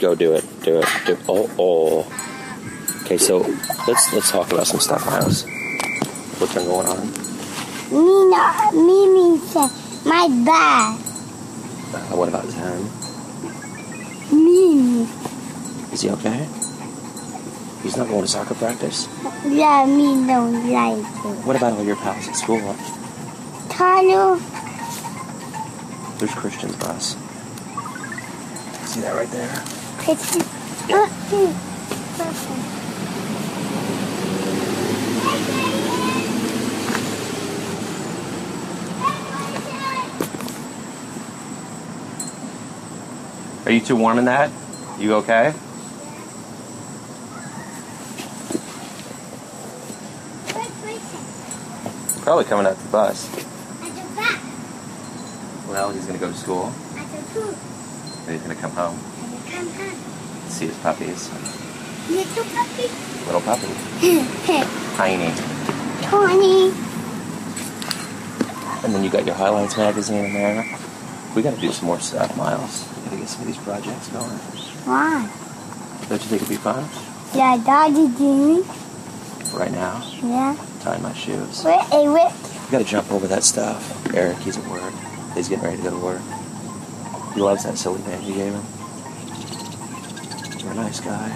Go do it. Do it. Oh. Okay, so let's talk about some stuff, Miles. What's been going on? Mimi said, my bad. What about Zen? Mimi. Is he okay? He's not going to soccer practice? Yeah, me don't like it. What about all your pals at school? Tanu. There's Christian's bus. See that right there? Christian. Yeah. Are you too warm in that? You okay? Probably coming out the bus. At the back. Well, he's going to go to school. At the food. And he's going to come home. Come on. See his puppies. Little puppy. Little puppy. Tiny. Tony. And then you got your Highlights magazine in there. We got to do some more stuff, Miles. We got to get some of these projects going. Why? Don't you think it'd be fun? Yeah, Daddy Jimmy. Right now, Yeah. tying my shoes. Wait. We got to jump over that stuff. Eric, he's at work. He's getting ready to go to work. He loves that silly name you gave him. You're a nice guy.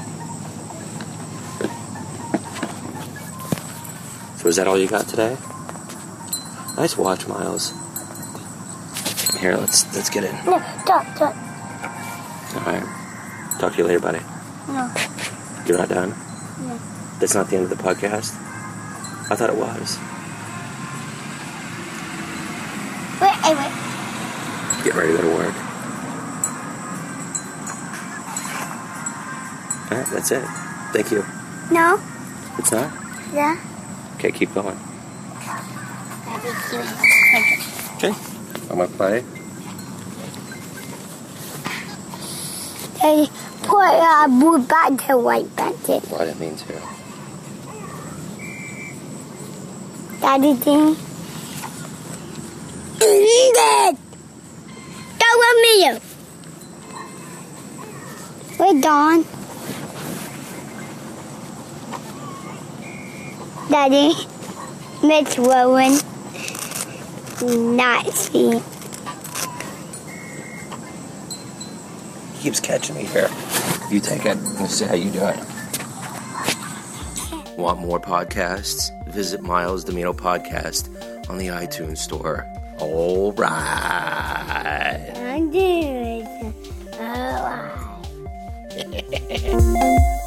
So is that all you got today? Nice watch, Miles. Here, let's get in. No, stop. All right. Talk to you later, buddy. No. You're not done? No. That's not the end of the podcast? I thought it was. Wait. Get ready to go to work. All right, that's it. Thank you. No. It's not? Yeah. Okay, keep going. Daddy Jimmy. Okay. I'm going to play. Daddy, put a blue back to white back to. Well, I didn't mean to. Daddy Jimmy. Good. Go with me. We're gone. Daddy, Miss Rowan. Not see. He keeps catching me here. You take it. Let's see how you do it. Want more podcasts? Visit Miles Domino Podcast on the iTunes Store. All right. I'm doing it. All right.